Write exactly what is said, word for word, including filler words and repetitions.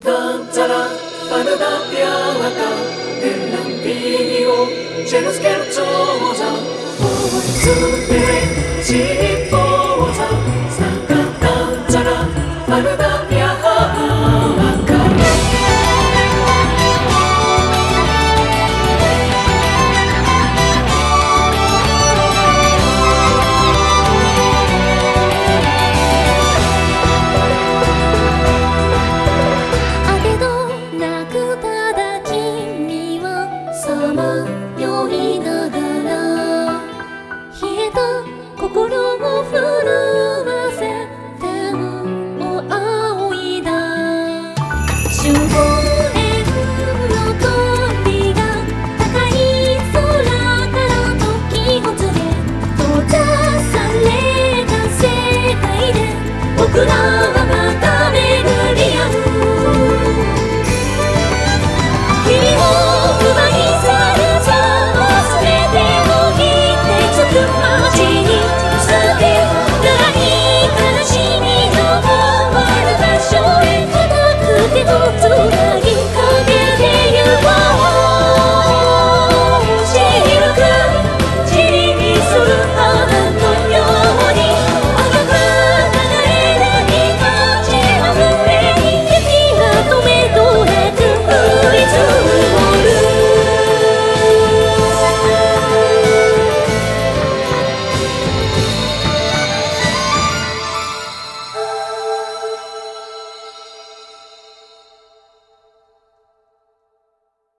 Danzerà, fanno da pianata, nel vivo, c'è lo scherzosa, poi su di me si posa, stanca danzerà, fanno da pianata. さまよいながら冷えた心を震わせ天を仰いだ終焉の鳥が高い空から時ほつれ閉ざされた世界で僕らはまた巡り合う君を奪い去るさ忘れてもいいってつく街に捨てない悲しみの終わる場所へ固くてとつ